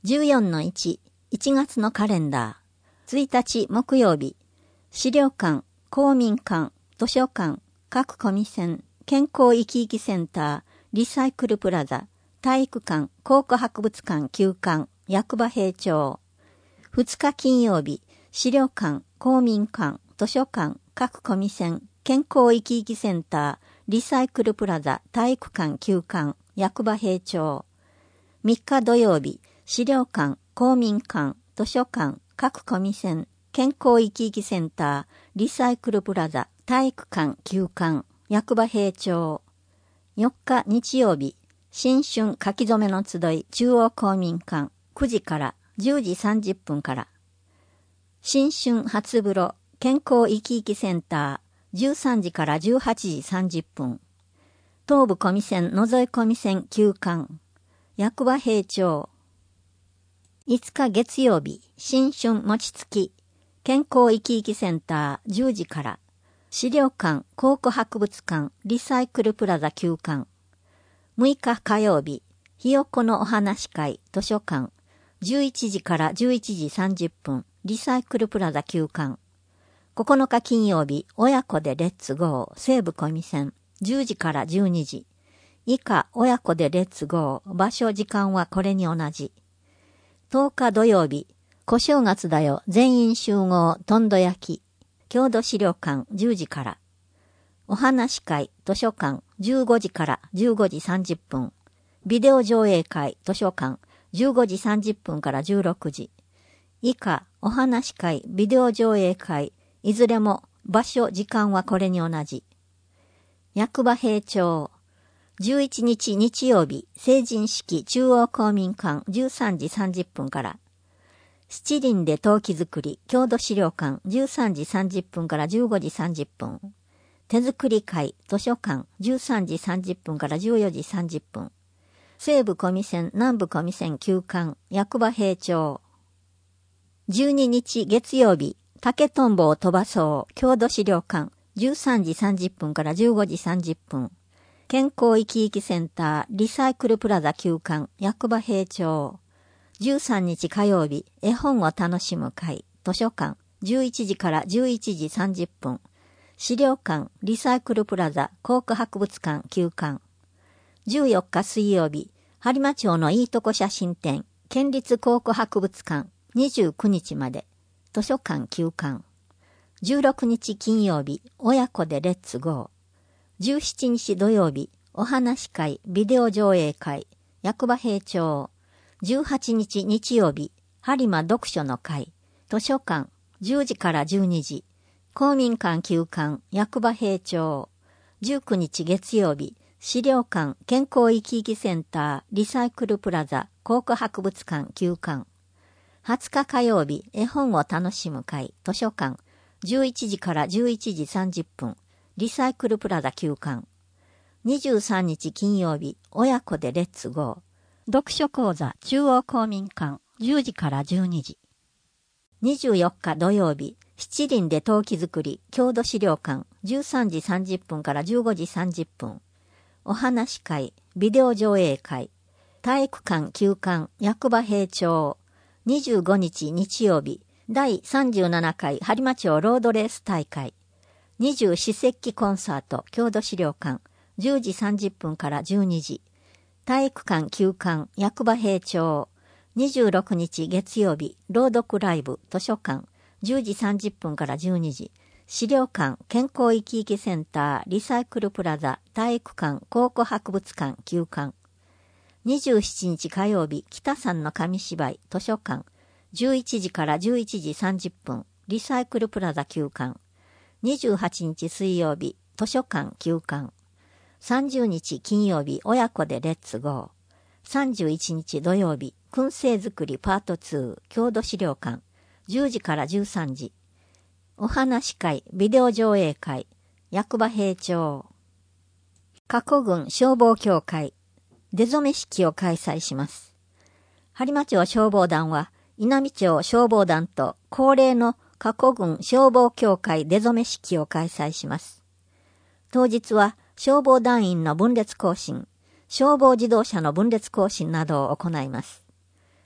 14-1、1月のカレンダー。1日木曜日。資料館、公民館、図書館、各コミセン、健康生き生きセンター、リサイクルプラザ、体育館、考古博物館旧館、役場閉庁。2日金曜日。資料館、公民館、図書館、各コミセン、健康生き生きセンター、リサイクルプラザ、体育館旧館、役場閉庁。3日土曜日。資料館、公民館、図書館、各コミセン、健康生き生きセンター、リサイクルプラザ、体育館、旧館、役場閉庁。4日日曜日、新春書き初めの集い中央公民館、9時から10時30分から。新春初風呂、健康生き生きセンター、13時から18時30分。東部コミセンのぞいコミセン旧館、役場閉庁。5日月曜日、新春餅つき、健康生き生きセンター10時から、資料館、考古博物館、リサイクルプラザ旧館。6日火曜日、ひよこのお話会、図書館、11時から11時30分、リサイクルプラザ旧館。9日金曜日、親子でレッツゴー、西部コミセン、10時から12時。以下、親子でレッツゴー、場所時間はこれに同じ。10日土曜日、小正月だよ、全員集合、とんど焼き、郷土資料館10時から。お話会、図書館15時から15時30分。ビデオ上映会、図書館15時30分から16時。以下、お話会、ビデオ上映会、いずれも場所、時間はこれに同じ。役場閉庁。11日日曜日、成人式中央公民館13時30分から。七輪で陶器作り、郷土資料館13時30分から15時30分。手作り会、図書館13時30分から14時30分。西部コミセン、南部コミセン旧館、役場閉庁。12日月曜日、竹とんぼを飛ばそう、郷土資料館13時30分から15時30分。健康生き生きセンター、リサイクルプラザ旧館、役場閉庁。13日火曜日、絵本を楽しむ会、図書館、11時から11時30分。資料館、リサイクルプラザ、考古博物館旧館。14日水曜日、播磨町のいいとこ写真展、県立考古博物館、29日まで、図書館旧館。16日金曜日、親子でレッツゴー。17日土曜日、お話会、ビデオ上映会、役場閉庁。18日日曜日、播磨読書の会、図書館、10時から12時、公民館旧館、役場閉庁。19日月曜日、資料館、健康生き生きセンター、リサイクルプラザ、考古博物館旧館。20日火曜日、絵本を楽しむ会、図書館、11時から11時30分、リサイクルプラザ旧館。23日金曜日、親子でレッツゴー。読書講座中央公民館10時から12時。24日土曜日、七輪で陶器作り、郷土資料館13時30分から15時30分。お話会、ビデオ上映会、体育館旧館、役場閉庁。25日日曜日、第37回播磨町ロードレース大会。20四節気コンサート、郷土資料館、10時30分から12時。体育館旧館、役場閉庁。26日月曜日、朗読ライブ、図書館、10時30分から12時。資料館、健康生き生きセンター、リサイクルプラザ、体育館、考古博物館、旧館。27日火曜日、北山の紙芝居、図書館、11時から11時30分、リサイクルプラザ旧館。28日水曜日、図書館旧館。30日金曜日、親子でレッツゴー。31日土曜日、燻製作りパート2、郷土資料館、10時から13時。お話会、ビデオ上映会、役場閉庁。加古郡消防協会、出初め式を開催します。播磨町消防団は、稲美町消防団と恒例の加古郡消防協会出初め式を開催します。当日は消防団員の分列行進、消防自動車の分列行進などを行います。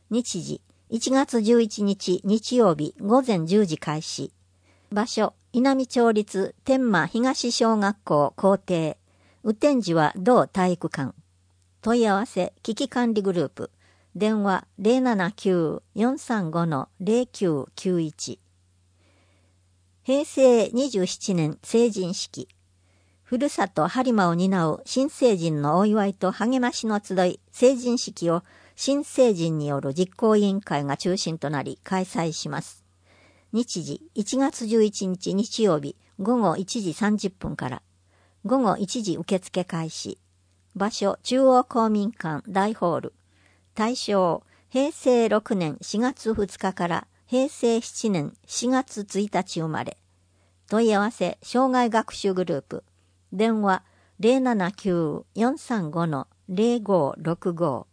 日時、1月11日日曜日午前10時開始。場所、稲美町立天満東小学校校庭。雨天時は同体育館。問い合わせ、危機管理グループ。電話 079-435-0991。平成27年成人式。ふるさと播磨を担う新成人のお祝いと励ましの集い、成人式を新成人による実行委員会が中心となり開催します。日時、1月11日日曜日午後1時30分から。午後1時受付開始。場所、中央公民館大ホール。対象、平成6年4月2日から平成7年4月1日生まれ。問い合わせ、障害学習グループ。電話 079-435-0565。